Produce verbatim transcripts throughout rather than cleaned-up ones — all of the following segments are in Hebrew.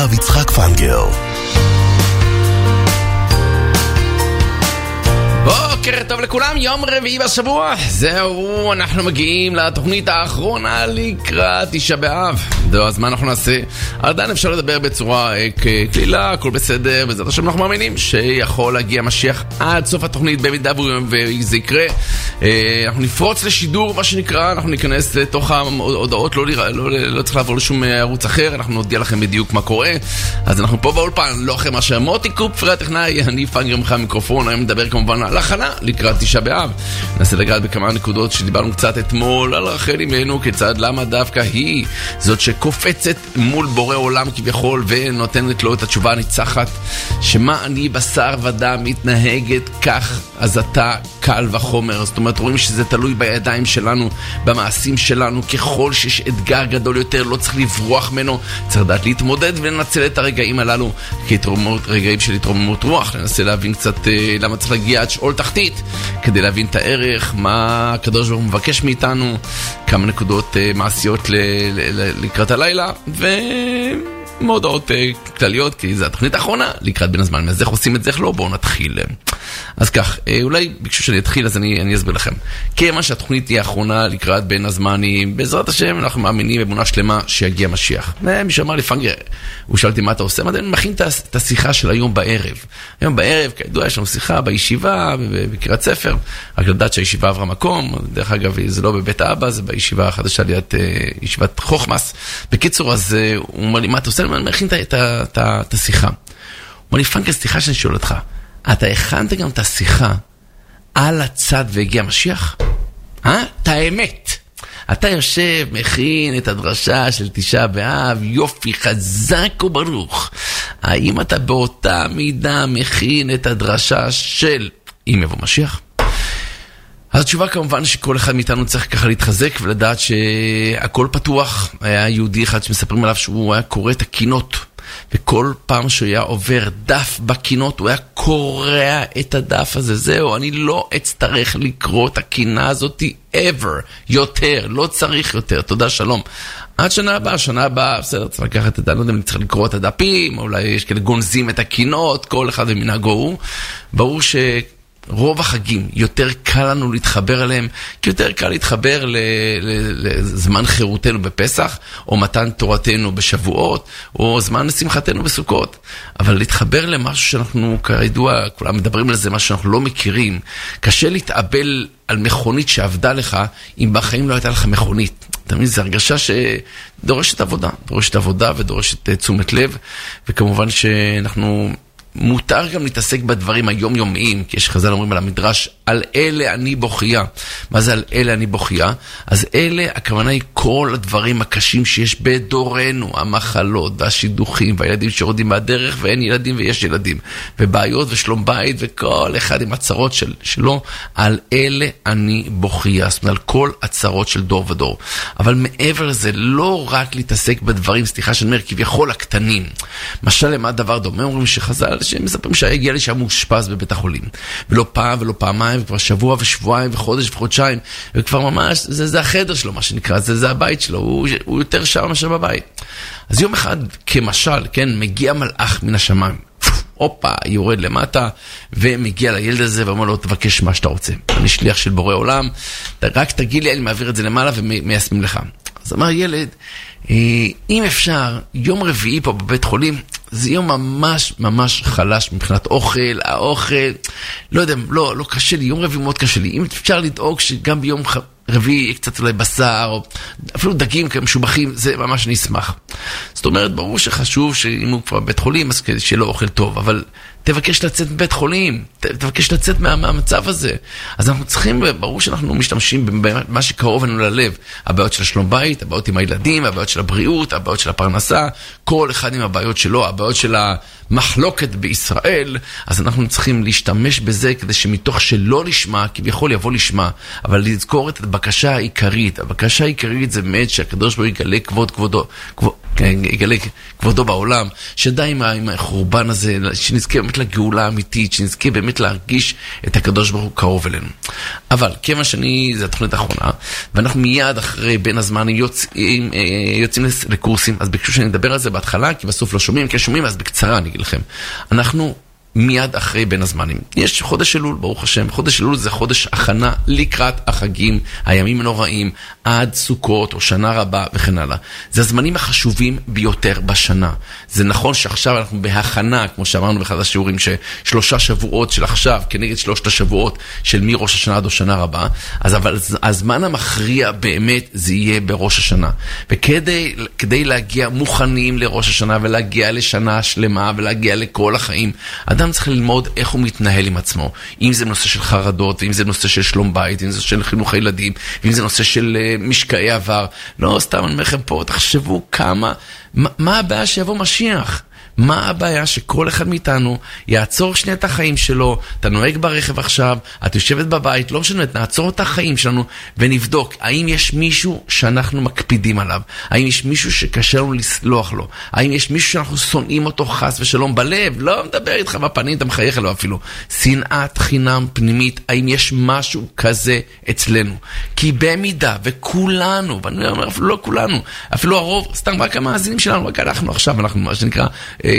הרב יצחק פנגר. בוקר טוב לכולם, יום רביעי בשבוע. זהו, אנחנו מגיעים לתוכנית האחרונה לקראת תשעה באב. זהו, אז מה אנחנו נעשה? עדיין אפשר לדבר בצורה כלילה, הכל בסדר, בזאת השם אנחנו מאמינים שיכול להגיע משיח עד סוף התוכנית, במידה וזה יקרה. אנחנו נפרוץ לשידור, מה שנקרא, אנחנו ניכנס לתוך ההודעות, לא, לא, לא, לא צריך לעבור לשום ערוץ אחר, אנחנו נודיע לכם בדיוק מה קורה. אז אנחנו פה באולפן, לא אחרי מה שמוטי קופר הטכנאי, אני פנגר ממך המיקרופון, היום מדבר כמובן על הכנה לקראת תשעה באב. ננסה לגעת בכמה נקודות שדיברנו קצת אתמול על רחל אימנו, כיצד למה דווקא היא זאת שקופצת מול בורא עולם כביכול ונותנת לו את התשובה הניצחת, שמה אני בשר ודם מתנהגת כך, אז אתה קל וחומר. זאת אומרת, רואים שזה תלוי בידיים שלנו, במעשים שלנו. ככל שיש אתגר גדול יותר, לא צריך לברוח ממנו, צריך לדעת להתמודד ולנצל את הרגעים הללו כתרומות, רגעים של התרוממות רוח. ננסה להבין קצת אה, למה צריך להגיע עד שאול תחתית כדי להבין את הערך, מה הקדוש ברוך הוא מבקש מאיתנו, כמה נקודות אה, מעשיות ל- ל- ל- לקראת הלילה, ו... מודעות uh, כלליות, כי זה התוכנית האחרונה לקראת בין הזמן. אז איך עושים את זה? איך לא? בואו נתחיל. אז כך, uh, אולי ביקשו שאני אתחיל, אז אני, אני אסביר לכם. כמה שהתוכנית היא האחרונה לקראת בין הזמנים, בעזרת השם אנחנו מאמינים אמונה שלמה שיגיע משיח. מי שאמר לי, פנגר, הוא שאלתי מה אתה עושה? מה, אני מכין את השיחה של היום בערב. היום בערב, כידוע, יש לנו שיחה בישיבה, בקריאת ספר, רק לדעת שהישיבה עברה מקום, דרך אגב, זה לא בבית האבא, זה בישיבה החדשה ליד uh, ישיבת חוכמס. בקיצור, אז uh, הוא אומר לי, מה אתה עושה? אני מכין את השיחה. הוא אומר לי, פנקר, סליחה שאני שואל אותך, אתה הכנת גם את השיחה על הצד והגיע משיח? אה? את האמת. אתה יושב, מכין את הדרשה של תשעה באב, יופי, חזק וברוך. האם אתה באותה מידה מכין את הדרשה של אם יבוא משיח? אז התשובה כמובן שכל אחד מאיתנו צריך ככה להתחזק ולדעת שהכל פתוח. היה יהודי אחד שמספרים עליו שהוא היה קורא את הקינות, וכל פעם שהוא היה עובר דף בקינות הוא היה קורא את הדף הזה. זהו, אני לא אצטרך לקרוא את הקינה הזאת ever, יותר, לא צריך יותר, תודה שלום. עד שנה הבאה, שנה הבאה, בסדר, צריך לקחת את הדף, לא יודע אם צריך לקרוא את הדפים, אולי יש כאלה גונזים את הקינות, כל אחד ומנהגו הוא. ברור ש... רוב החגים יותר קל לנו להתחבר אליהם, כי יותר קל להתחבר לזמן חירותנו בפסח, או מתן תורתנו בשבועות, או זמן שמחתנו בסוכות. אבל להתחבר למשהו שאנחנו, כידוע, כולם מדברים על זה, משהו שאנחנו לא מכירים. קשה להתאבל על מכונית שעבדה לך, אם בחיים לא הייתה לך מכונית. תמיד זו הרגשה שדורשת עבודה, דורשת עבודה ודורשת תשומת לב, וכמובן שאנחנו... מותר גם להתעסק בדברים היומיומיים, כי יש חז"ל אומרים על המדרש, על אלה אני בוכייה. מה זה על אלה אני בוכייה? אז אלה, הכוונה היא כל הדברים הקשים שיש בדורנו, המחלות והשידוכים, והילדים שרודים מהדרך, ואין ילדים ויש ילדים, ובעיות ושלום בית, וכל אחד עם הצרות של, שלו, על אלה אני בוכייה. זאת אומרת, על כל הצרות של דור ודור. אבל מעבר לזה, לא רק להתעסק בדברים, סליחה שאני אומר, כביכול הקטנים. משל למה דבר דומה, אומרים שחז"ל, שמספרים שהגיע לי שם מאושפז בבית החולים. ולא פעם ולא פעמיים, וכבר שבוע ושבועיים וחודש וחודשיים, וכבר ממש, זה, זה החדר שלו, מה שנקרא, זה, זה הבית שלו, הוא, הוא יותר שם מאשר בבית. אז יום אחד, כמשל, כן, מגיע מלאך מן השמיים, אופה, יורד למטה, ומגיע לילד הזה, ואומר לו, תבקש מה שאתה רוצה. אני שליח של בורא עולם, רק תגיד לי, אני מעביר את זה למעלה, ומיישמים לך. אז אמר ילד, אם אפשר, יום רביעי פה בבית חולים, זה יום ממש ממש חלש מבחינת אוכל, האוכל, לא יודע, לא, לא קשה לי, יום רביעי מאוד קשה לי. אם אפשר לדאוג שגם ביום רביעי קצת אולי בשר, או אפילו דגים משובחים, זה ממש נשמח. זאת אומרת, ברור שחשוב שאם הוא כבר בבית חולים, אז שיהיה לו אוכל טוב, אבל תבקש לצאת מבית חולים, תבקש לצאת מה, מהמצב הזה. אז אנחנו צריכים, ברור שאנחנו משתמשים במה שקרוב לנו ללב, הבעיות של השלום בית, הבעיות עם הילדים, הבעיות של הבריאות, הבעיות של הפרנסה, כל אחד עם הבעיות שלו, הבעיות של המחלוקת בישראל, אז אנחנו צריכים להשתמש בזה כדי שמתוך שלא לשמה, כביכול יבוא לשמה, אבל לזכור את הבקשה העיקרית. הבקשה העיקרית חגיגית זה באמת שהקדוש ברוך הוא יגלה כבוד כבודו, כבוד, יגלה כבודו בעולם, שדי עם, עם החורבן הזה, שנזכה באמת לגאולה האמיתית, שנזכה באמת להרגיש את הקדוש ברוך הוא קרוב אלינו. אבל כיוון שאני, זה התוכנית האחרונה, ואנחנו מיד אחרי בין הזמן יוצאים, יוצאים לקורסים, אז ביקשו שאני אדבר על זה בהתחלה, כי בסוף לא שומעים, כי שומעים, אז בקצרה אני אגיד לכם. אנחנו מיד אחרי בין הזמנים. יש חודש אלול, ברוך השם. חודש אלול זה חודש הכנה לקראת החגים, הימים הנוראים, עד סוכות או שנה רבה וכן הלאה. זה הזמנים החשובים ביותר בשנה. זה נכון שעכשיו אנחנו בהכנה, כמו שאמרנו באחד השיעורים, ששלושה שבועות של עכשיו, כנגד שלושת השבועות של מראש השנה עד או שנה רבה, אז אבל הזמן המכריע באמת זה יהיה בראש השנה. וכדי כדי להגיע מוכנים לראש השנה ולהגיע לשנה שלמה ולהגיע לכל החיים, אדם צריך ללמוד איך הוא מתנהל עם עצמו. אם זה נושא של חרדות, ואם זה נושא של שלום בית, ואם זה של חינוך הילדים, ואם זה נושא של uh, משקעי עבר. לא, סתם אני אומר לכם פה, תחשבו כמה, מה, מה הבעיה שיבוא משיח? מה הבעיה שכל אחד מאיתנו יעצור שנייה את החיים שלו, אתה נוהג ברכב עכשיו, את יושבת בבית, לא משנה, נעצור את החיים שלנו ונבדוק, האם יש מישהו שאנחנו מקפידים עליו? האם יש מישהו שקשה לנו לסלוח לו? האם יש מישהו שאנחנו שונאים אותו חס ושלום בלב? לא מדבר איתך בפנים, אתה מחייך לו אפילו. שנאת חינם פנימית, האם יש משהו כזה אצלנו? כי במידה, וכולנו, ואני אומר אפילו לא כולנו, אפילו הרוב, סתם רק המאזינים שלנו, רק אנחנו עכשיו, אנחנו מה שנקרא,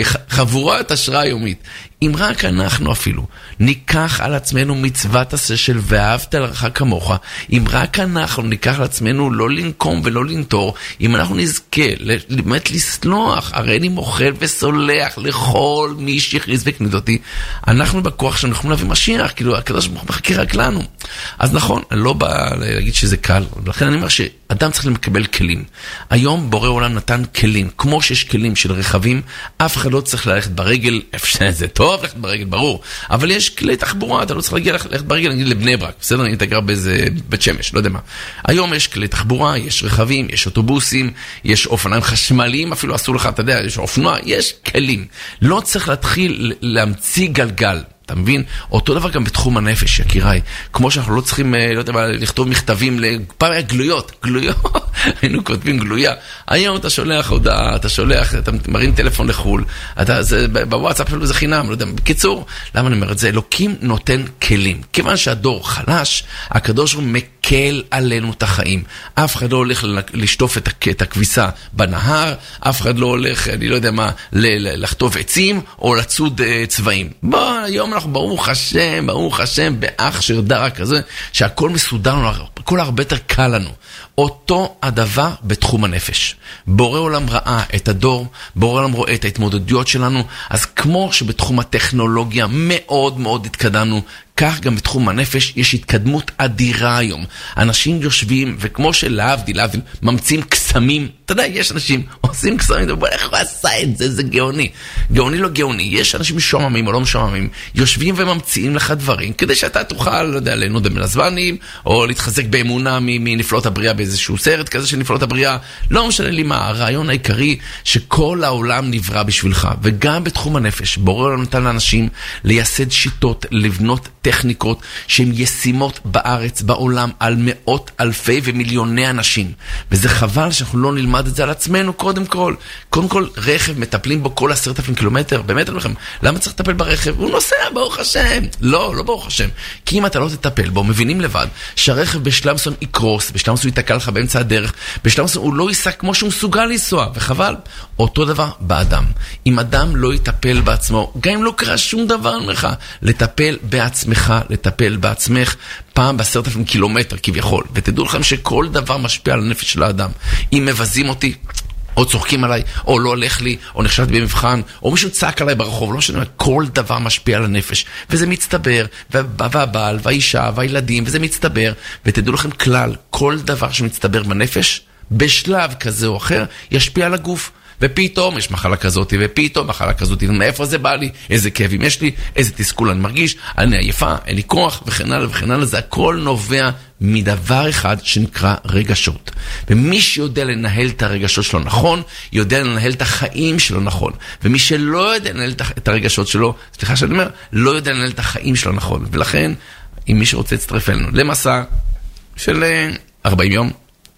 חבורת השראה יומית. אם רק אנחנו אפילו ניקח על עצמנו מצוות עשה של ואהבת לרעך כמוך, אם רק אנחנו ניקח על עצמנו לא לנקום ולא לנטור, אם אנחנו נזכה באמת לסלוח, הרי אני מוחל וסולח לכל מי שהכריז וקניד אותי, אנחנו בכוח שאנחנו יכולים להביא משיח, כאילו הקדוש ברוך הוא מחכה רק לנו. אז נכון, אני לא בא להגיד שזה קל, ולכן אני אומר שאדם צריך לקבל כלים. היום בורא עולם נתן כלים, כמו שיש כלים של רכבים, אף אחד לא צריך ללכת ברגל, זה טוב ללכת ברגל, ברור, אבל יש כלי תחבורה, אתה לא צריך להגיע ללכת ברגל, נגיד לבני ברק, בסדר, אני אתגר באיזה בית שמש, לא יודע מה. היום יש כלי תחבורה, יש רכבים, יש אוטובוסים, יש אופניים חשמליים, אפילו אסור לך, אתה יודע, יש אופנוע, יש כלים. לא צריך להתחיל להמציא גלגל. אתה מבין? אותו דבר גם בתחום הנפש, יקיריי. כמו שאנחנו לא צריכים, לא יודע מה, לכתוב מכתבים, פעם היה גלויות, גלויות, היינו כותבים גלויה. היום אתה שולח הודעה, אתה שולח, אתה מרים טלפון לחול, אתה, זה, בוואטסאפ אפילו זה חינם, לא יודע. בקיצור, למה אני אומר את זה? אלוקים נותן כלים. כיוון שהדור חלש, הקדוש הוא מקל עלינו את החיים. אף אחד לא הולך לשטוף את הכביסה בנהר, אף אחד לא הולך, אני לא יודע מה, לחטוף עצים או לצוד צבעים. בוא, היום אנחנו ברוך השם, ברוך השם, באח שרדרה כזה, שהכל מסודר לנו, הכל הרבה יותר קל לנו. אותו הדבר בתחום הנפש. בורא עולם ראה את הדור, בורא עולם רואה את ההתמודדויות שלנו, אז כמו שבתחום הטכנולוגיה מאוד מאוד התקדמנו, כך גם בתחום הנפש יש התקדמות אדירה היום. אנשים יושבים, וכמו שלהבדיל, להבדיל, ממציאים קסמים. אתה יודע, יש אנשים עושים קסמים, ובוא, איך הוא עשה את זה? זה גאוני. גאוני לא גאוני. יש אנשים משוממים או לא משוממים, יושבים וממציאים לך דברים, כדי שאתה תוכל, לא יודע, ליהנות במלזבנים, או להתחזק באמונה מנפלאות הבריאה באיזשהו סרט כזה של נפלאות הבריאה. לא משנה לי מה, הרעיון העיקרי שכל העולם נברא בשבילך, וגם בתחום הנפש, בורא עולם נתן לאנשים לייסד שיטות, לבנות טכניקות שהן ישימות בארץ, בעולם, על מאות אלפי ומיליוני אנשים. וזה חבל שאנחנו לא נלמד את זה על עצמנו קודם כל. קודם כל, רכב מטפלים בו כל עשרת אלפים קילומטר. באמת אני לכם, למה צריך לטפל ברכב? הוא נוסע, ברוך השם. לא, לא ברוך השם. כי אם אתה לא תטפל בו, מבינים לבד שהרכב בשלב מסוים יקרוס, בשלב מסוים ייתקע לך באמצע הדרך, בשלב מסוים הוא לא ייסע כמו שהוא מסוגל לנסוע, וחבל. אותו דבר באדם. אם אדם לא יטפל בעצמו, גם אם לא קרה שום דבר ממך, לטפל בעצמך, לטפל בעצמך, פעם בעשרת אלפים קילומטר כביכול. ותדעו לכם שכל דבר משפיע על הנפש של האדם. אם מבזים אותי, או צוחקים עליי, או לא הולך לי, או נכשלתי במבחן, או מישהו צעק עליי ברחוב, לא משנה, כל דבר משפיע על הנפש. וזה מצטבר, והבעל, והאישה, והילדים, וזה מצטבר. ותדעו לכם כלל, כל דבר שמצטבר בנפש, בשלב כזה או אחר, ישפיע על הגוף. ופתאום יש מחלה כזאת, ופתאום מחלה כזאת, מאיפה זה בא לי, איזה כאבים יש לי, איזה תסכול אני מרגיש, אני עייפה, אין לי כוח, וכן הלאה וכן הלאה. זה הכל נובע מדבר אחד שנקרא רגשות. ומי שיודע לנהל את הרגשות שלו נכון, יודע לנהל את החיים שלו נכון. ומי שלא יודע לנהל את הרגשות שלו, סליחה שאני אומר, לא יודע לנהל את החיים שלו נכון. ולכן, אם מי שרוצה להצטרף אלינו למסע של ארבעים יום,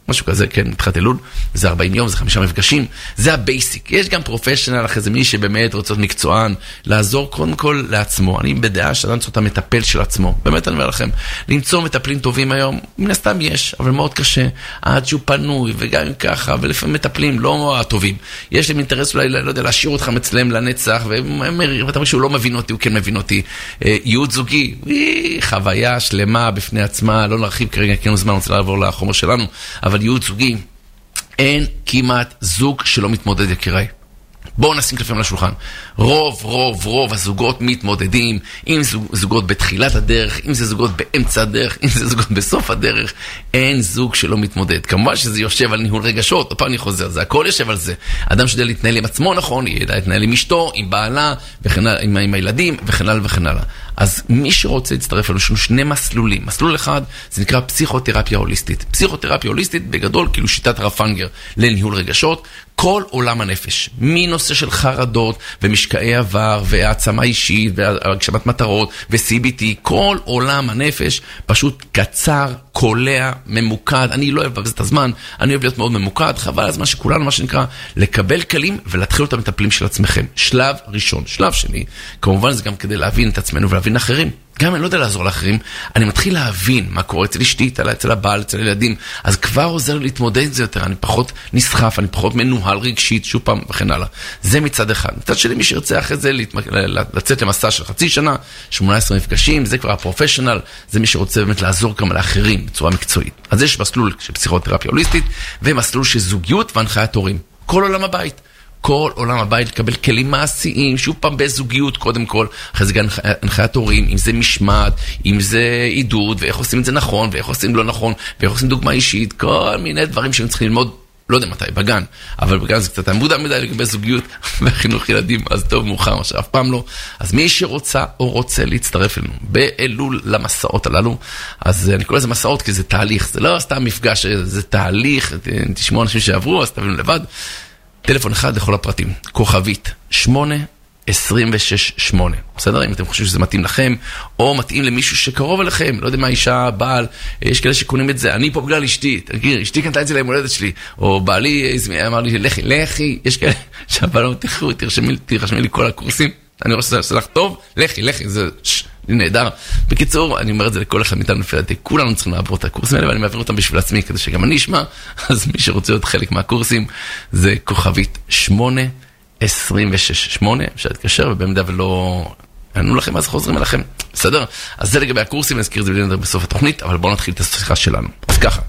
משהו כזה, כן, מתחת אלול, זה ארבעים יום, זה חמישה מפגשים, זה הבייסיק. יש גם פרופשנל, אחרי זה מי שבאמת רוצה להיות מקצוען, לעזור קודם כל לעצמו. אני בדעה שאדם צריך את המטפל של עצמו. באמת אני אומר לכם, למצוא מטפלים טובים היום, מן הסתם יש, אבל מאוד קשה, עד שהוא פנוי, וגם ככה, ולפעמים מטפלים לא הטובים. יש להם אינטרס אולי, לא יודע, להשאיר אותך מצלם לנצח, ואתה אומר שהוא לא מבין אותי, הוא כן מבין אותי. ייעוד זוגי, חוויה שלמה בפני עצמה, לא נרחיב כרגע, כי אין זמן, רוצה לעבור לחומר שלנו, אבל ייעוד זוגי, אין כמעט זוג שלא מתמודד, יקיריי. בואו נשים קלפים על השולחן. רוב, רוב, רוב הזוגות מתמודדים, אם זה זוגות בתחילת הדרך, אם זה זוגות באמצע הדרך, אם זה זוגות בסוף הדרך, אין זוג שלא מתמודד. כמובן שזה יושב על ניהול רגשות, הפעם אני חוזר, זה הכל יושב על זה. אדם שיודע להתנהל עם עצמו נכון, ידע להתנהל עם אשתו, עם בעלה, וכן, עם, עם הילדים, וכן הלאה וכן הלאה. אז מי שרוצה להצטרף אלינו, שני מסלולים. מסלול אחד, זה נקרא פסיכותרפיה הוליסטית. פסיכותרפיה הוליסטית, בגדול, כאילו שיטת הרב פנגר לניהול רגשות, כל עולם הנפש, מנושא של חרדות ומשקעי עבר והעצמה אישית והגשמת מטרות ו-סי בי טי, כל עולם הנפש פשוט קצר, קולע, ממוקד. אני לא אוהב לבזבז את הזמן, אני אוהב להיות מאוד ממוקד, חבל הזמן שכולנו מה שנקרא לקבל כלים ולהתחיל אותם מטפלים של עצמכם. שלב ראשון. שלב שני, כמובן זה גם כדי להבין את עצמנו ולהבין אחרים. גם אני לא יודע לעזור לאחרים, אני מתחיל להבין מה קורה אצל אשתי, אצל הבעל, אצל ילדים, אז כבר עוזר לי להתמודד עם זה יותר, אני פחות נסחף, אני פחות מנוהל רגשית, שוב פעם וכן הלאה. זה מצד אחד. מצד שלי מי שירצה אחרי זה לצאת למסע של חצי שנה, שמונה עשרה מפגשים, זה כבר הפרופשנל, זה מי שרוצה באמת לעזור גם לאחרים בצורה מקצועית. אז יש מסלול של פסיכותרפיה הוליסטית, ומסלול של זוגיות והנחיית הורים. כל עולם הבית. כל עולם הבית לקבל כלים מעשיים, שוב פעם בזוגיות קודם כל, אחרי זה גם הנחיית הורים, אם זה משמעת, אם זה עידוד, ואיך עושים את זה נכון, ואיך עושים לא נכון, ואיך עושים דוגמה אישית, כל מיני דברים שהם צריכים ללמוד, לא יודע מתי, בגן, אבל בגן זה קצת מודע מדי לגבי זוגיות וחינוך ילדים, אז טוב מאוחר, מה שאף פעם לא. אז מי שרוצה או רוצה להצטרף אלינו באלול למסעות הללו, אז אני קורא לזה מסעות כי זה תהליך, זה לא סתם מפגש, זה תהליך, תשמעו אנשים שעברו, אז תבינו לבד. טלפון אחד לכל הפרטים, כוכבית שמונה עשרים ושש שמונה. בסדר? אם אתם חושבים שזה מתאים לכם, או מתאים למישהו שקרוב אליכם, לא יודע מה, אישה, בעל, יש כאלה שקונים את זה, אני פה בגלל אשתי, תגיד, אשתי קנתה את זה לימולדת שלי, או בעלי אמר לי, לכי, לכי, יש כאלה שהבעלו, תחרו, תרשמי לי כל הקורסים, אני רוצה לעשות לך טוב, לכי, לכי, זה נהדר. בקיצור, אני אומר את זה לכל אחד מאיתנו לפי, כולנו צריכים לעבור את הקורסים האלה, ואני מעביר אותם בשביל עצמי, כדי שגם אני אשמע, אז מי שרוצה להיות חלק מהקורסים, זה כוכבית שמונה עשרים ושש שמונה, אפשר להתקשר, ובמידה ולא ענו לכם, אז חוזרים אליכם. בסדר? אז זה לגבי הקורסים, אני אזכיר את זה בלי נדר בסוף התוכנית, אבל בואו נתחיל את השיחה שלנו. אז ככה.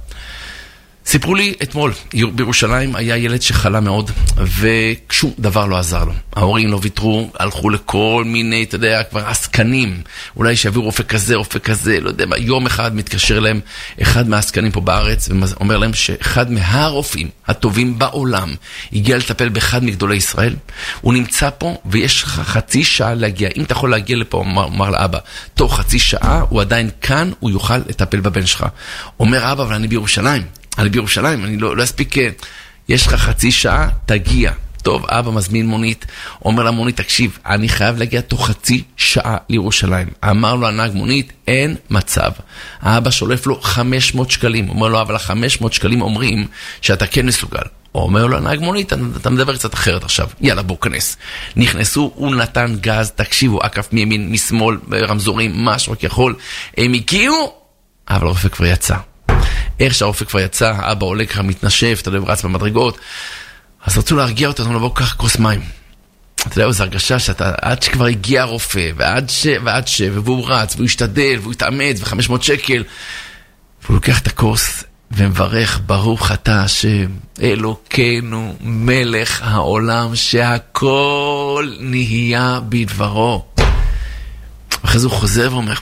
סיפרו לי אתמול, בירושלים היה ילד שחלה מאוד, ושום דבר לא עזר לו. ההורים לא ויתרו, הלכו לכל מיני, אתה יודע, כבר עסקנים, אולי שיביאו רופא כזה, רופא כזה, לא יודע מה, יום אחד מתקשר להם, אחד מהעסקנים פה בארץ, ואומר להם שאחד מהרופאים הטובים בעולם, הגיע לטפל באחד מגדולי ישראל, הוא נמצא פה, ויש לך חצי שעה להגיע, אם אתה יכול להגיע לפה, אומר לאבא, תוך חצי שעה, הוא עדיין כאן, הוא יוכל לטפל בבן שלך. אומר אבא, אבל אני בירושלים. אני בירושלים, אני לא, לא אספיק, יש לך חצי שעה, תגיע. טוב, אבא מזמין מונית, אומר למונית, תקשיב, אני חייב להגיע תוך חצי שעה לירושלים. אמר לו הנהג מונית, אין מצב. האבא שולף לו חמש מאות שקלים, אומר לו, אבל ה-חמש מאות שקלים אומרים שאתה כן מסוגל. אומר לו הנהג מונית, אתה מדבר קצת אחרת עכשיו, יאללה בוא כנס. נכנסו, הוא נתן גז, תקשיבו, עקף מימין, משמאל, רמזורים, משהו רק יכול. הם הגיעו, אבל הרופא כבר יצא. איך שהרופא כבר יצא, האבא עולה ככה מתנשף, אתה יודע, רץ במדרגות, אז רצו להרגיע אותו, אמרו לו, בוא קח כוס מים. אתה יודע, זו הרגשה שאתה, עד שכבר הגיע הרופא, ועד ש, ועד ש, והוא רץ, והוא השתדל, והוא התאמץ, ו-חמש מאות שקל, והוא לוקח את הכוס, ומברך, ברוך אתה השם, אלוקינו, מלך העולם, שהכל נהיה בדברו. אחרי זה הוא חוזר ואומר,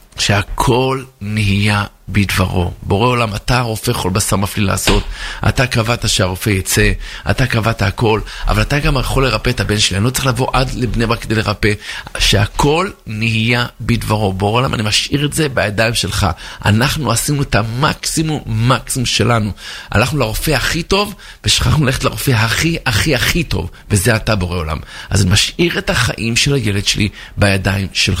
שהכל נהיה בדברו. בורא עולם, אתה רופא כל בשר מפליא לעשות, אתה קבעת שהרופא יצא, אתה קבעת הכל, אבל אתה גם יכול לרפא את הבן שלי, אני לא צריך לבוא עד לבני ברק כדי לרפא, שהכל נהיה בדברו. בורא עולם, אני משאיר את זה בידיים שלך. אנחנו עשינו את המקסימום, מקסימום שלנו. הלכנו לרופא הכי טוב, ושכחנו ללכת לרופא הכי, הכי, הכי טוב, וזה אתה בורא עולם. אז אני משאיר את החיים של הילד שלי בידיים שלך.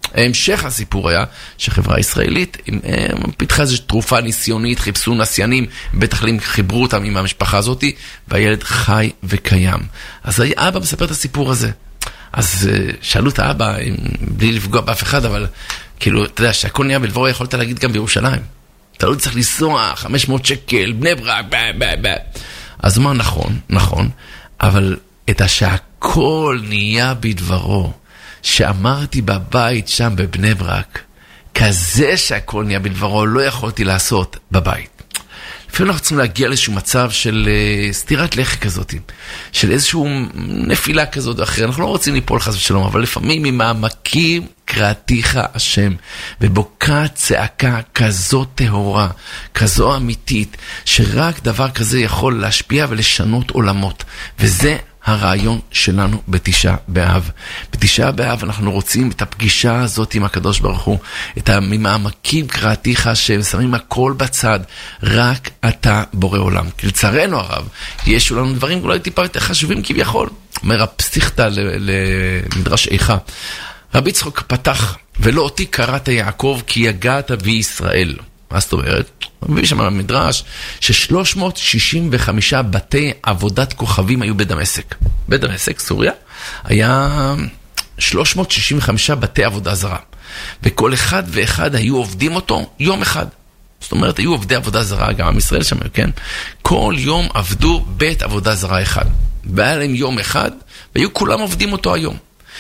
המשך הסיפור היה שחברה ישראלית פיתחה איזו תרופה ניסיונית, חיפשו נסיינים, בית החולים חיברו אותם עם המשפחה הזאת, והילד חי וקיים. אז האבא מספר את הסיפור הזה. אז שאלו את האבא, בלי לפגוע באף אחד, אבל כאילו, אתה יודע, שהכל נהיה בלבורה, יכולת להגיד גם בירושלים. אתה לא צריך לנסוע, חמש מאות שקל, בני ברק, בא, בא, בא. אז הוא אמר, נכון, נכון, אבל את שהכל נהיה בדברו, שאמרתי בבית שם בבני ברק, כזה שהכל נהיה בדברו, לא יכולתי לעשות בבית. לפעמים אנחנו צריכים להגיע לאיזשהו מצב של uh, סתירת לחי כזאת, של איזשהו נפילה כזאת או אחרת. אנחנו לא רוצים ליפול חס ושלום, אבל לפעמים ממעמקים קראתיך השם, ובוקעת צעקה כזאת טהורה, כזו אמיתית, שרק דבר כזה יכול להשפיע ולשנות עולמות. וזה הרעיון שלנו בתשעה באב. בתשעה באב אנחנו רוצים את הפגישה הזאת עם הקדוש ברוך הוא, את המעמקים קראתיך שהם שמים הכל בצד, רק אתה בורא עולם. כי לצערנו הרב, יש לנו דברים אולי טיפה יותר חשובים כביכול. אומר הפסיכתא למדרש איכה, רבי יצחק פתח, ולא אותי קראת יעקב כי יגעת בי ישראל. מה זאת אומרת? מביא שם המדרש ש-שלוש מאות שישים וחמישה בתי עבודת כוכבים היו בדמשק. בדמשק, סוריה, היה שלוש מאות שישים וחמישה בתי עבודה זרה. וכל אחד ואחד היו עובדים אותו יום אחד. זאת אומרת, היו עובדי עבודה זרה, גם עם ישראל שם, כן? כל יום עבדו בית עבודה זרה אחד. והיה להם יום אחד, והיו כולם עובדים אותו היום.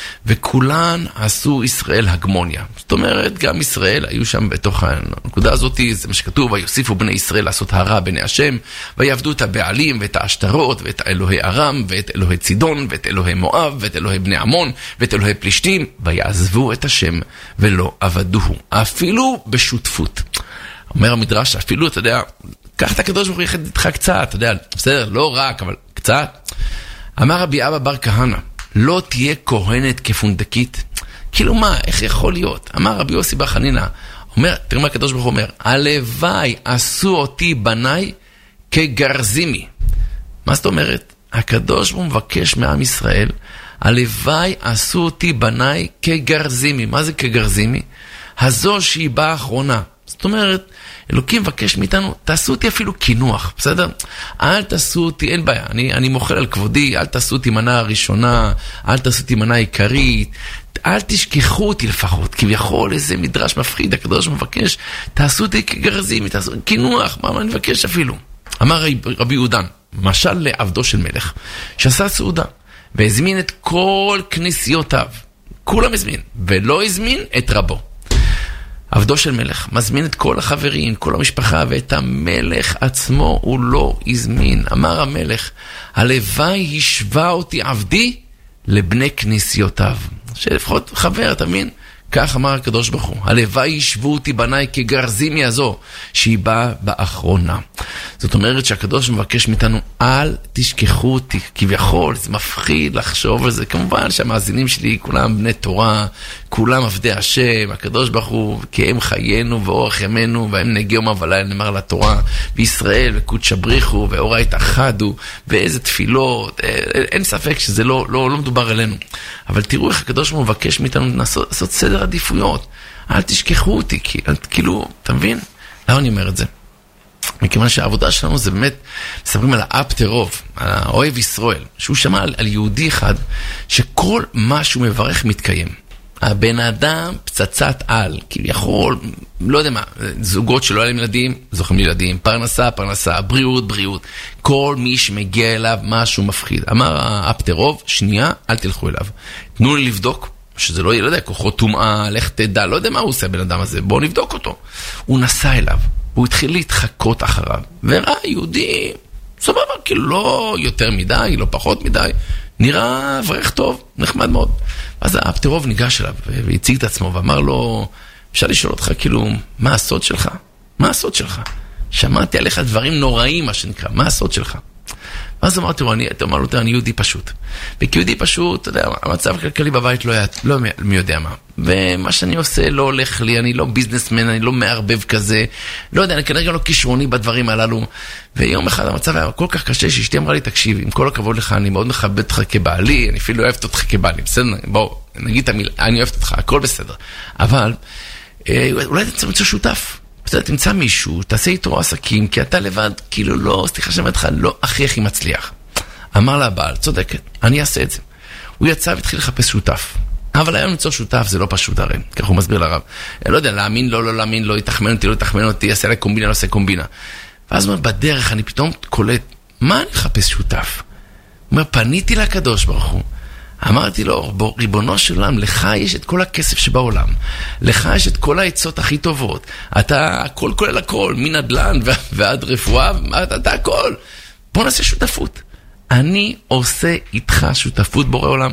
וכולן עשו ישראל הגמוניה. זאת אומרת, גם ישראל היו שם בתוך הנקודה הזאת, זה מה שכתוב, ויוסיפו בני ישראל לעשות הרע בני השם, ויעבדו את הבעלים ואת האשתרות, ואת אלוהי ארם, ואת אלוהי צידון, ואת אלוהי מואב, ואת אלוהי בני עמון, ואת אלוהי פלישתים, ויעזבו את השם, ולא עבדוהו. אפילו בשותפות. אומר המדרש, אפילו, אתה יודע, קח את הקדוש ברוך הוא יחד איתך קצת, אתה יודע, בסדר, לא רק, אבל קצת. אמר רבי אבא בר כהנא, לא תהיה כהנת כפונדקית. כאילו מה, איך יכול להיות? אמר רבי יוסי בר חנינא, אומר, תראה מה הקדוש ברוך הוא אומר, הלוואי עשו אותי בניי כגרזימי. מה זאת אומרת? הקדוש ברוך הוא מבקש מעם ישראל, הלוואי עשו אותי בניי כגרזימי. מה זה כגרזימי? הזו שהיא באה האחרונה. זאת אומרת, אלוקים מבקש מאיתנו, תעשו אותי אפילו כינוח, בסדר? אל תעשו אותי, אין בעיה, אני, אני מוחל על כבודי, אל תעשו אותי מנה הראשונה, אל תעשו אותי מנה עיקרית, אל תשכחו אותי לפחות, כביכול איזה מדרש מפחיד, הקדוש מבקש, תעשו אותי כגרזים, תעשו כינוח, מה, מה אני מבקש אפילו? אמר רבי יהודן, משל לעבדו של מלך, שעשה סעודה, והזמין את כל כנסיותיו, כולם הזמין, ולא הזמין את רבו. עבדו של מלך, מזמין את כל החברים, כל המשפחה, ואת המלך עצמו הוא לא הזמין. אמר המלך, הלוואי השווה אותי עבדי לבני כנסיותיו. שלפחות חבר, תאמין? כך אמר הקדוש ברוך הוא, הלוואי ישבו אותי בניי כגרזימי הזו, שהיא באה באחרונה. זאת אומרת שהקדוש מבקש מאיתנו, אל תשכחו אותי, כביכול, זה מפחיד לחשוב על זה. כמובן שהמאזינים שלי, כולם בני תורה, כולם עבדי השם, הקדוש ברוך הוא, כי הם חיינו ואורך ימינו, והם נגיע יום ולילה נאמר לתורה, בישראל וקודש בריחו, ואורה התאחדו, ואיזה תפילות, אין ספק שזה לא, לא, לא מדובר עלינו. אבל תראו איך הקדוש ברוך הוא מבקש מאיתנו לעשות, לעשות סדר עדיפויות. אל תשכחו אותי, כי, כאילו, אתה מבין? למה אני אומר את זה? מכיוון שהעבודה שלנו זה באמת, מספרים על האפטרוב, על האוהב ישראל, שהוא שמע על, על יהודי אחד, שכל מה שהוא מברך מתקיים. הבן אדם פצצת על, כביכול, לא יודע מה, זוגות שלא היה להם ילדים, זוכים לילדים, פרנסה, פרנסה, בריאות, בריאות. כל מי שמגיע אליו משהו מפחיד. אמר האפטרוב, שנייה, אל תלכו אליו. תנו לי לבדוק, שזה לא ילדה, כוחות טומאה, לך תדע, לא יודע מה הוא עושה הבן אדם הזה, בואו נבדוק אותו. הוא נסע אליו, הוא התחיל להתחקות אחריו, וראה יהודי, סבבה, כאילו לא יותר מדי, לא פחות מדי, נראה אברך טוב, נחמד מאוד. אז האפטרוב ניגש אליו, והציג את עצמו, ואמר לו, אפשר לשאול אותך, כאילו, מה הסוד שלך? מה הסוד שלך? שמעתי עליך דברים נוראים, מה שנקרא, מה הסוד שלך? ואז אמרתי לו, אני, אמר לו, אני יהודי פשוט. וכיהודי פשוט, אתה יודע, המצב הכלכלי בבית לא היה, לא מי יודע מה. ומה שאני עושה לא הולך לי, אני לא ביזנסמן, אני לא מערבב כזה, לא יודע, אני כנראה גם לא כישרוני בדברים הללו. ויום אחד המצב היה כל כך קשה, שאשתי אמרה לי, תקשיב, עם כל הכבוד לך, אני מאוד מכבד אותך כבעלי, אני אפילו אוהבת אותך כבעלי, בסדר? בוא, נגיד את המילה, אני אוהבת אותך, הכל בסדר. אבל, אולי תמצא שותף. אתה תמצא מישהו, תעשה איתו עסקים, כי אתה לבד, כאילו לא, סליחה שמעת לך, לא הכי הכי מצליח. אמר לה הבעל, צודקת, אני אעשה את זה. הוא יצא והתחיל לחפש שותף. אבל היום למצוא שותף זה לא פשוט הרי, כך הוא מסביר לרב. אני לא יודע, להאמין, לא, לא להאמין, לא יתחמן אותי, לא יתחמן אותי, יעשה לה קומבינה, לא עושה קומבינה. ואז הוא אומר, בדרך אני פתאום קולט, מה אני מחפש שותף? הוא אומר, פניתי לקדוש ברוך הוא. אמרתי לו, ריבונו של עולם, לך יש את כל הכסף שבעולם, לך יש את כל העצות הכי טובות, אתה הכל כולל הכל, מנדלן ועד רפואה, אתה, אתה הכל. בוא נעשה שותפות. אני עושה איתך שותפות בורא עולם,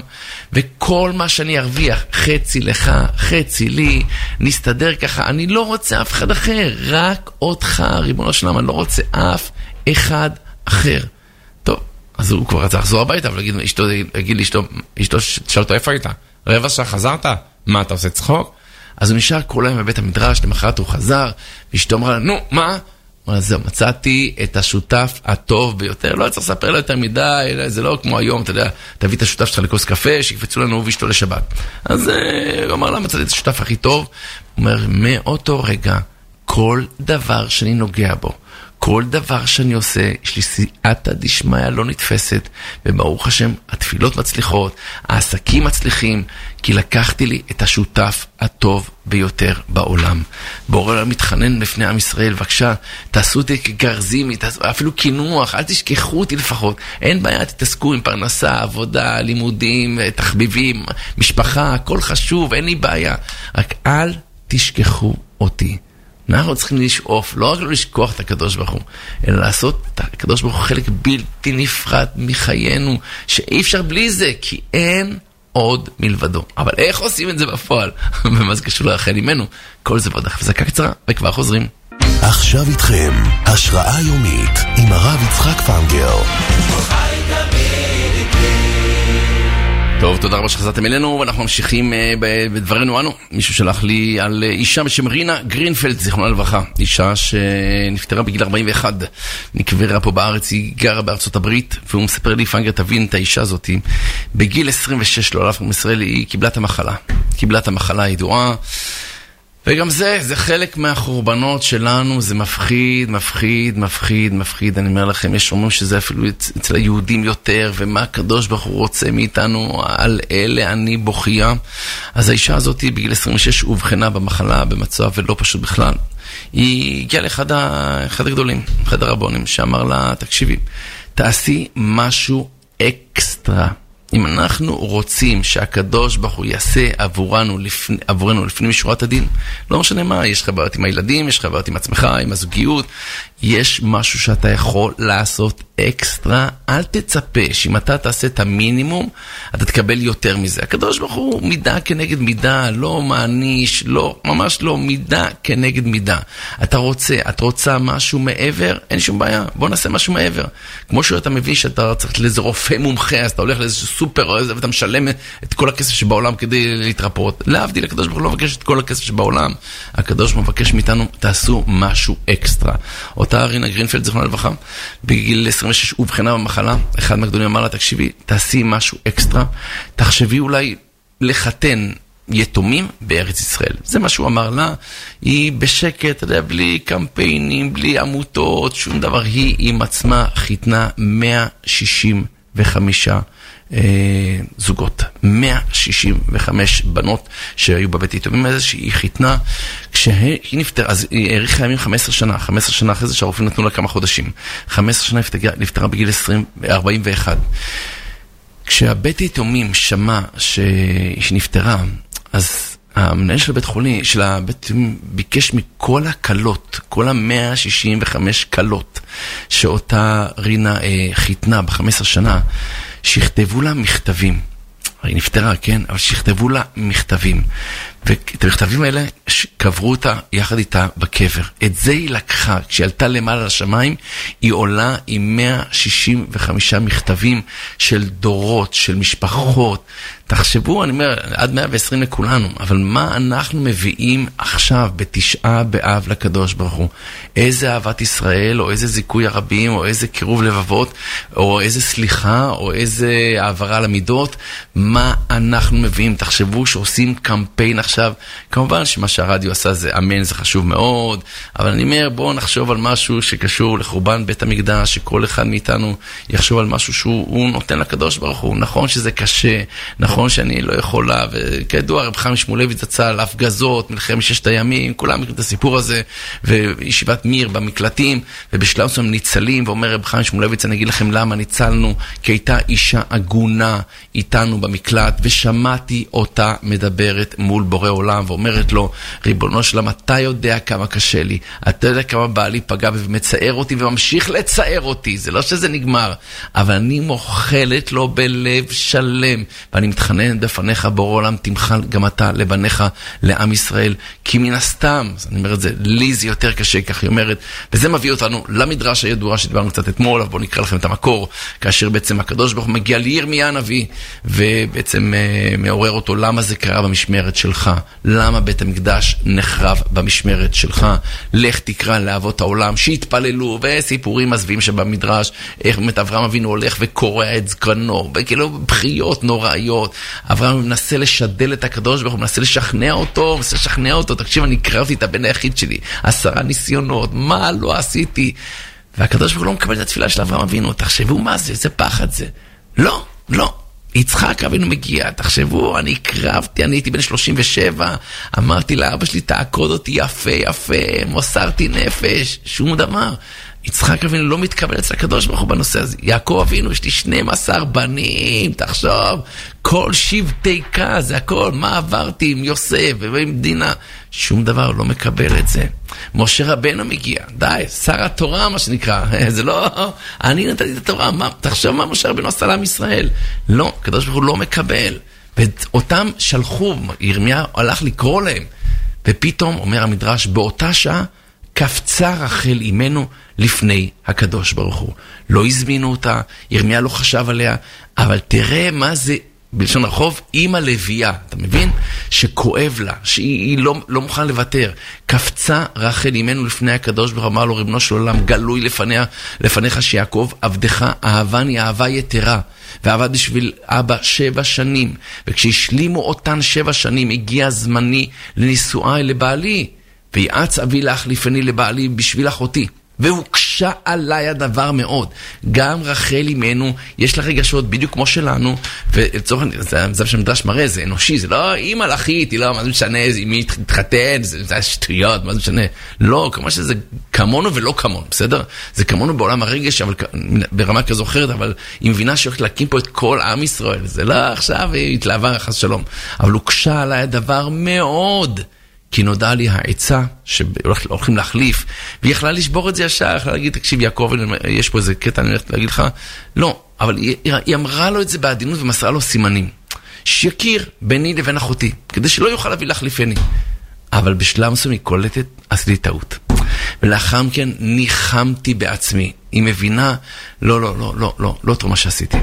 וכל מה שאני ארוויח, חצי לך, חצי לי, נסתדר ככה, אני לא רוצה אף אחד אחר, רק אותך, ריבונו של עולם, אני לא רוצה אף אחד אחר. טוב. אז הוא כבר רצה לחזור הביתה, אבל להגיד, אשתו, להגיד לאשתו, אשתו, שאל אותו, איפה היית? רבע שעה חזרת? מה, אתה עושה צחוק? אז הוא נשאר כל היום בבית המדרש, למחרת הוא חזר, ואשתו אמרה, נו, מה? אמרה, זהו, מצאתי את השותף הטוב ביותר, לא צריך לספר לו יותר מדי, זה לא כמו היום, אתה יודע, תביא את השותף שלך לכוס קפה, שיקפצו לנו ואשתו לשבת. אז הוא אמר לה, מצאתי את השותף הכי טוב, הוא אומר, מאותו רגע, כל דבר שאני נוגע בו, כל דבר שאני עושה, יש לי סייעתא דשמיא לא נתפסת, וברוך השם, התפילות מצליחות, העסקים מצליחים, כי לקחתי לי את השותף הטוב ביותר בעולם. בורא עולם מתחנן לפני עם ישראל, בבקשה, תעשו אותי כגרזימי, אפילו כינוח, אל תשכחו אותי לפחות. אין בעיה, תתעסקו עם פרנסה, עבודה, לימודים, תחביבים, משפחה, הכל חשוב, אין לי בעיה. רק אל תשכחו אותי. אנחנו צריכים לשאוף, לא רק לא לשכוח את הקדוש ברוך הוא, אלא לעשות את הקדוש ברוך הוא חלק בלתי נפרד מחיינו, שאי אפשר בלי זה, כי אין עוד מלבדו. אבל איך עושים את זה בפועל? ומה זה קשור לאחל ממנו? כל זה ועוד החזקה קצרה, וכבר חוזרים. עכשיו איתכם, השראה יומית, עם הרב יצחק פנגר. טוב, תודה רבה שחזרתם אלינו, ואנחנו ממשיכים uh, בדברנו אנו. מישהו שלח לי על uh, אישה בשם רינה גרינפלד, זיכרונה לברכה. אישה שנפטרה בגיל ארבעים ואחת, נקברה פה בארץ, היא גרה בארצות הברית, והוא מספר לי, פנגר, תבין את האישה הזאת, בגיל עשרים ושש לא עליו מישראל, היא קיבלה את המחלה. קיבלה את המחלה הידועה, וגם זה, זה חלק מהחורבנות שלנו, זה מפחיד, מפחיד, מפחיד, מפחיד. אני אומר לכם, יש אומרים שזה אפילו אצל היהודים יותר, ומה הקדוש ברוך הוא רוצה מאיתנו, על אלה אני בוכייה. אז האישה הזאת בגיל עשרים ושש הובחנה במחלה, במצב ולא פשוט בכלל. היא הגיעה לאחד אחד הגדולים, אחד הרבונים, שאמר לה, תקשיבי, תעשי משהו אקסטרה. אם אנחנו רוצים שהקדוש ברוך הוא יעשה עבורנו לפני, עבורנו לפני משורת הדין, לא משנה מה, יש לך בעיות עם הילדים, יש לך בעיות עם עצמך, עם הזוגיות, יש משהו שאתה יכול לעשות אקסטרה, אל תצפה שאם אתה תעשה את המינימום, אתה תקבל יותר מזה. הקדוש ברוך הוא מידה כנגד מידה, לא מעניש, לא, ממש לא, מידה כנגד מידה. אתה רוצה, את רוצה משהו מעבר, אין שום בעיה, בוא נעשה משהו מעבר. כמו שאתה מבין שאתה צריך לאיזה רופא מומחה, אז אתה הולך לאיזה סופר, ואתה משלם את כל הכסף שבעולם כדי להתרפות. להבדיל, הקדוש ברוך הוא לא מבקש את כל הכסף שבעולם. הקדוש ברוך הוא מבקש מאיתנו, תעשו משהו אקסטרה. אותה רינה גרינפלד, זיכרונה לברכה, בגיל עשרים ושש הובחנה במחלה, אחד מהגדולים אמר לה, תקשיבי, תעשי משהו אקסטרה, תחשבי אולי לחתן יתומים בארץ ישראל. זה מה שהוא אמר לה, היא בשקט, בלי קמפיינים, בלי עמותות, שום דבר, היא עם עצמה חיתנה מאה שישים וחמישה אה, זוגות, מאה שישים וחמש בנות שהיו בבית יתומים הזה, שהיא חיתנה, כשהיא נפטרה, אז היא האריכה ימים חמש עשרה שנה, חמש עשרה שנה אחרי זה שהרופאים נתנו לה כמה חודשים, חמש עשרה שנה נפטרה, נפטרה בגיל ארבעים ואחת. כשהבית יתומים שמע שהיא נפטרה, אז המנהל של הבית חולים, של הבית ביקש מכל הקלות, כל ה-מאה שישים וחמש קלות שאותה רינה אה, חיתנה ב-חמש עשרה שנה, שיכתבו לה מכתבים. היא נפטרה, כן? אבל שיכתבו לה מכתבים. ואת המכתבים האלה קברו אותה יחד איתה בקבר. את זה היא לקחה, כשהיא עלתה למעלה לשמיים, היא עולה עם מאה שישים וחמישה מכתבים של דורות, של משפחות. תחשבו, אני אומר, עד מאה ועשרים לכולנו, אבל מה אנחנו מביאים עכשיו בתשעה באב לקדוש ברוך הוא? איזה אהבת ישראל, או איזה זיכוי הרבים, או איזה קירוב לבבות, או איזה סליחה, או איזה העברה למידות, מה אנחנו מביאים? תחשבו שעושים קמפיין עכשיו, כמובן שמה שהרדיו עשה זה אמן, זה חשוב מאוד, אבל אני אומר, בואו נחשוב על משהו שקשור לחורבן בית המקדש, שכל אחד מאיתנו יחשוב על משהו שהוא נותן לקדוש ברוך הוא. נכון שזה קשה, נכון שאני לא יכולה, וכידוע רב חיים שמואלביץ זצ"ל, הפגזות, מלחמת ששת הימים, כולם מכירים את הסיפור הזה, וישיבת מיר במקלטים, ובשלב מסוים ניצלים, ואומר רב חיים שמואלביץ, אני אגיד לכם למה ניצלנו, כי הייתה אישה הגונה איתנו במקלט, ושמעתי אותה מדברת מול בורא עולם, ואומרת לו, ריבונו שלם, אתה יודע כמה קשה לי, אתה יודע כמה בעלי פגע ומצער אותי, וממשיך לצער אותי, זה לא שזה נגמר, אבל אני מוכלת לו בלב שלם, ואני מתחנן בפניך בורא עולם, תמחל גם אתה לבניך, לעם ישראל, כי מן הסתם, אני אומר את זה, לי זה יותר קשה, כך היא אומרת, וזה מביא אותנו למדרש הידוע שדיברנו קצת אתמול, אבל בואו נקרא לכם את המקור, כאשר בעצם הקדוש ברוך הוא מגיע לירמיה הנביא, ובעצם uh, מעורר אותו, למה זה קרה במשמרת שלך? למה בית המקדש נחרב במשמרת שלך? לך תקרא לאבות העולם שהתפללו, וסיפורים מזווים שבמדרש, איך באמת אברהם אבינו הולך וקורע את זקנו, וכאילו בחיות נוראיות, אברהם מנסה לשדל את הקדוש ברוך הוא, מנסה לשכנע אותו, מנסה לשכנע אותו, תקשיב, אני הקרבתי את הבן היחיד שלי, עשרה ניסיונות, מה לא עשיתי? והקדוש ברוך הוא לא מקבל את התפילה של אברהם אבינו, תחשבו מה זה, זה פחד זה. לא, לא. יצחק אבינו מגיע, תחשבו, אני הקרבתי, אני הייתי בן שלושים ושבע, אמרתי לאבא שלי, תעקוד אותי יפה יפה, מוסרתי נפש, שום דבר. יצחק אבינו לא מתקבל אצל הקדוש ברוך הוא בנושא הזה. יעקב אבינו, יש לי שנים עשר בנים, תחשוב, כל שבטי כה, זה הכל, מה עברתי עם יוסף ועם דינה, שום דבר לא מקבל את זה. משה רבנו מגיע, די, שר התורה מה שנקרא, זה לא, אני נתתי את התורה, מה, תחשוב מה משה רבנו עשה לעם ישראל. לא, הקדוש ברוך הוא לא מקבל. ואותם שלחו, ירמיה הלך לקרוא להם, ופתאום אומר המדרש, באותה שעה, קפצה רחל אימנו לפני הקדוש ברוך הוא. לא הזמינו אותה, ירמיה לא חשב עליה, אבל תראה מה זה, בלשון הרחוב, אמא לוויה, אתה מבין? שכואב לה, שהיא לא, לא מוכנה לוותר. קפצה רחל אימנו לפני הקדוש ברוך הוא, אמר לו, ריבונו של עולם, גלוי לפניה, לפניך שיעקב, עבדך אהבני אהבה יתרה, ועבד בשביל אבא שבע שנים, וכשהשלימו אותן שבע שנים, הגיע זמני לנישואי לבעלי, ויעץ אבי להחליפני לבעלי בשביל אחותי. והוקשה עליי הדבר מאוד. גם רחל אימנו, יש לה רגשות בדיוק כמו שלנו, ולצורך, זה, זה שמדרש מראה, זה אנושי, זה לא אימא לחית, היא לא, מה זה משנה, אם היא תתחתן, זה, זה שטויות, מה זה משנה. לא, כמו שזה כמונו ולא כמונו, בסדר? זה כמונו בעולם הרגש, אבל ברמה כזו אחרת, אבל היא מבינה שהולכת להקים פה את כל עם ישראל. זה לא עכשיו, היא התלהבה חס שלום. אבל הוקשה עליי הדבר מאוד, כי נודע לי העצה שהולכים להחליף, והיא יכלה לשבור את זה ישר, יכלה להגיד, תקשיב יעקב, יש פה איזה קטע, אני הולכת להגיד לך, לא, אבל היא, היא אמרה לו את זה בעדינות ומסרה לו סימנים, שיכיר ביני לבין אחותי, כדי שלא יוכל להביא להחליפני. אבל בשלב מסוים היא קולטת, עשיתי טעות. ולאחר מכן ניחמתי בעצמי. היא מבינה, לא, לא, לא, לא, לא, לא טוב מה שעשיתי.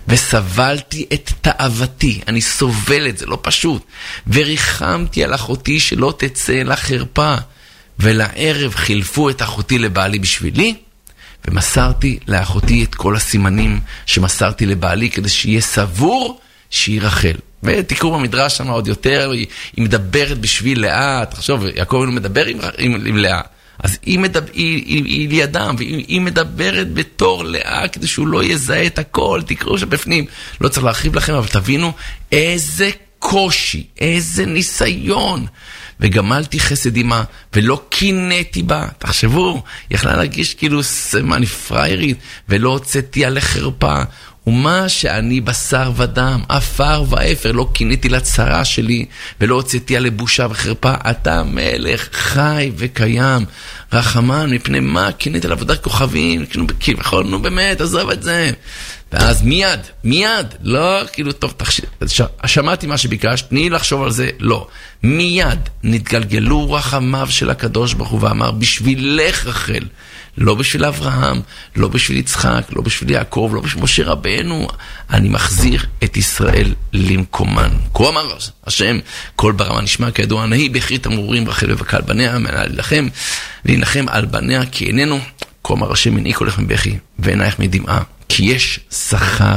וסבלתי את תאוותי, אני סובל את זה, לא פשוט. וריחמתי על אחותי שלא תצא לחרפה. ולערב חילפו את אחותי לבעלי בשבילי, ומסרתי לאחותי את כל הסימנים שמסרתי לבעלי, כדי שיהיה סבור שהיא רחל. ותקראו במדרש שם עוד יותר, היא, היא מדברת בשביל לאה, תחשוב, יעקב מדבר עם, עם, עם לאה, אז היא, מדבר, היא, היא, היא לידם, והיא היא מדברת בתור לאה, כדי שהוא לא יזהה את הכל, תקראו שבפנים, לא צריך להרחיב לכם, אבל תבינו איזה קושי, איזה ניסיון, וגמלתי חסד עמה, ולא קינאתי בה, תחשבו, יכלה להרגיש כאילו אני פריירית, ולא הוצאתי עלי חרפה, ומה שאני בשר ודם, אפר ואפר, לא קינאתי לצרה שלי, ולא הוצאתי עלי בושה וחרפה, אתה מלך חי וקיים, רחמן, מפני מה קינאתי לעבודת כוכבים, כאילו, כאילו, נו באמת, עזוב את זה. ואז מיד, מיד, לא, כאילו, טוב, תחשיב, שמעתי מה שביקשת, תני לחשוב על זה, לא. מיד נתגלגלו רחמיו של הקדוש ברוך הוא ואמר, בשבילך רחל, לא בשביל אברהם, לא בשביל יצחק, לא בשביל יעקב, לא בשביל משה רבנו, אני מחזיר את ישראל למקומן. כה אמר השם, כל ברמה נשמע כידוע, נהי בכי תמרורים רחל ובקע על בניה, מנה להילחם, להילחם על בניה, כי איננו, כה אמר השם, מנעי קולך מבכי, ועינייך מדמעה, כי יש שכר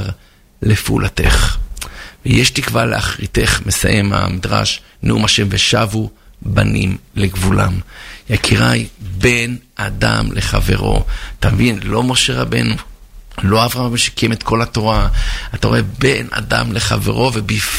לפעולתך. ויש תקווה לאחריתך, מסיים המדרש, נאום השם ושבו בנים לגבולם. יקיריי, בן אדם לחברו. אתה מבין, לא משה רבנו, לא אברהם שקים את כל התורה. אתה רואה בן אדם לחברו,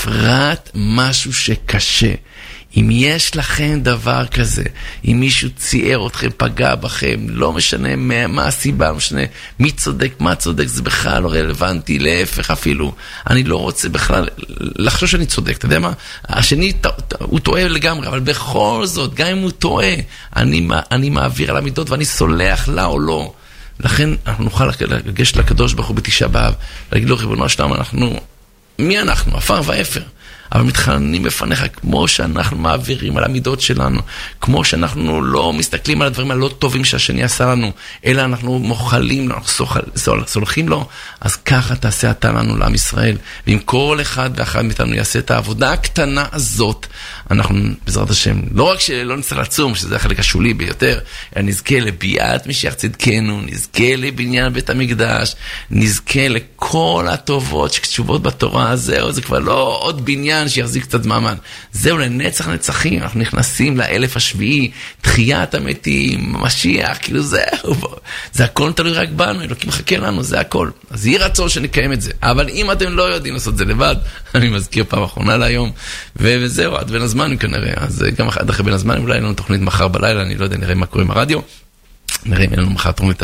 ובפרט משהו שקשה. אם יש לכם דבר כזה, אם מישהו צייר אתכם, פגע בכם, לא משנה מה, מה הסיבה, לא משנה מי צודק, מה צודק, זה בכלל לא רלוונטי, להפך אפילו. אני לא רוצה בכלל לחשוב שאני צודק, אתה יודע מה? השני, הוא טועה לגמרי, אבל בכל זאת, גם אם הוא טועה, אני, אני מעביר על המידות ואני סולח לה או לא. לכן אנחנו נוכל לגשת לקדוש ברוך הוא בתשעה באב, להגיד לו, ריבונו שלנו, אנחנו, מי אנחנו? אפר ואפר. אבל מתחננים בפניך כמו שאנחנו מעבירים על המידות שלנו, כמו שאנחנו לא מסתכלים על הדברים הלא טובים שהשני עשה לנו, אלא אנחנו מוכלים, אנחנו סולחים לו, אז ככה תעשה אתה לנו לעם ישראל. ואם כל אחד ואחד מאיתנו יעשה את העבודה הקטנה הזאת, אנחנו בעזרת השם, לא רק שלא נצטרך לעצום, שזה החלק השולי ביותר, אלא נזכה לביאת משיח צדקנו, נזכה לבניין בית המקדש, נזכה לכל הטובות שקשובות בתורה, זהו, זה כבר לא עוד בניין שיחזיק קצת מעמד. זהו, לנצח נצחים, אנחנו נכנסים לאלף השביעי, תחיית המתים, משיח, כאילו זהו, זה הכל תלוי רק בנו, אלוקים מחכה לנו, זה הכל. אז יהיה רצון שנקיים את זה. אבל אם אתם לא יודעים לעשות את זה לבד, אני מזכיר פעם אחרונה להיום, וזהו, עד בין הזמן כנראה, אז גם עד אחרי בין הזמן, אולי לנו תוכנית מחר בלילה, אני לא יודע, נראה מה קורה עם הרדיו, נראה אם אין לנו מחר תוכנית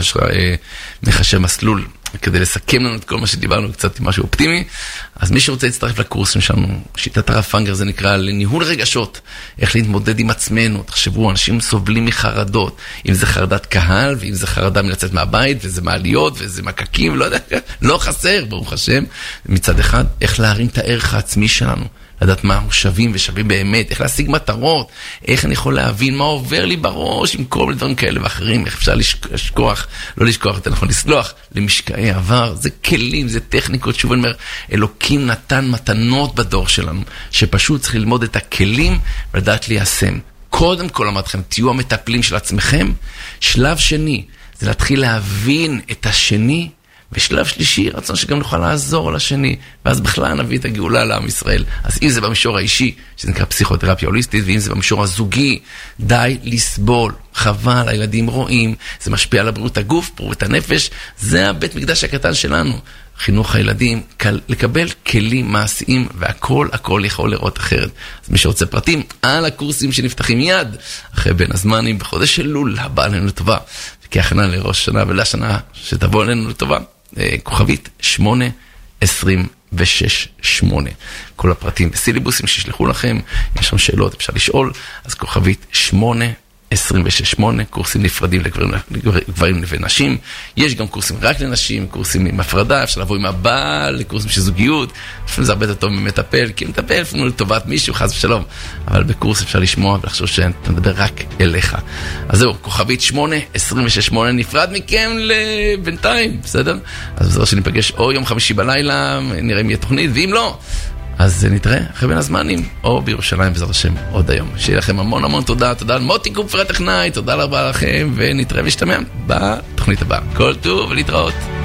מחשב מסלול, כדי לסכם לנו את כל מה שדיברנו קצת עם משהו אופטימי. אז מי שרוצה להצטרף לקורסים שלנו, שיטת הרב פנגר, זה נקרא לניהול רגשות, איך להתמודד עם עצמנו. תחשבו, אנשים סובלים מחרדות, אם זה חרדת קהל, ואם זה חרדה מלצאת מהבית, וזה מעליות, וזה מקקים, לא יודע, לא חסר, ברוך השם. מצד אחד, איך להרים את הערך העצמי שלנו, לדעת מה אנחנו שווים ושווים באמת, איך להשיג מטרות, איך אני יכול להבין מה עובר לי בראש עם כל מיני דברים כאלה ואחרים, איך אפשר לשכוח, לא לשכוח, אתה נכון לסלוח, למשקעי עבר, זה כלים, זה טכניקות, שוב אני אומר, אלוקים נתן מתנות בדור שלנו, שפשוט צריך ללמוד את הכלים ולדעת ליישם. קודם כל אמרתכם, תהיו המטפלים של עצמכם. שלב שני, זה להתחיל להבין את השני, ושלב שלישי, רצון שגם נוכל לעזור לשני, ואז בכלל נביא את הגאולה לעם ישראל. אז אם זה במישור האישי, שזה נקרא פסיכותרפיה הוליסטית, ואם זה במישור הזוגי, די לסבול, חבל, הילדים רואים, זה משפיע על הבריאות הגוף, בריאות הנפש, זה הבית מקדש הקטן שלנו. חינוך הילדים, לקבל כלים מעשיים, והכל, הכל יכול לראות אחרת. אז מי שרוצה פרטים על הקורסים שנפתחים מיד, אחרי בין הזמנים, בחודש אלול, הבא עלינו לטובה, וכהכנה לראש שנה ולשנה שתבוא עלינו לטובה, כוכבית שמונה עשרים ושש שמונה. כל הפרטים בסיליבוסים שישלחו לכם, יש שם שאלות, אפשר לשאול, אז כוכבית שמונה עשרים ושש שמונה, קורסים נפרדים לגברים, לגברים ונשים. יש גם קורסים רק לנשים, קורסים עם הפרדה, אפשר לבוא עם הבעל, לקורסים של זוגיות, לפעמים זה הרבה יותר טוב ממטפל, כי מטפל לפעמים לטובת מישהו, חס ושלום, אבל בקורס אפשר לשמוע ולחשוב שאתה מדבר רק אליך. אז זהו, כוכבית שמונה עשרים ושש שמונה, נפרד מכם לבינתיים, בסדר? אז בזרה שניפגש או יום חמישי בלילה, נראה אם יהיה תוכנית, ואם לא, אז נתראה אחרי בין הזמנים, או בירושלים בעזרת השם עוד היום. שיהיה לכם המון המון תודה, תודה על מוטי קופר הטכנאי, תודה רבה לכם, ונתראה ושתמע בתוכנית הבאה. כל טוב ולהתראות.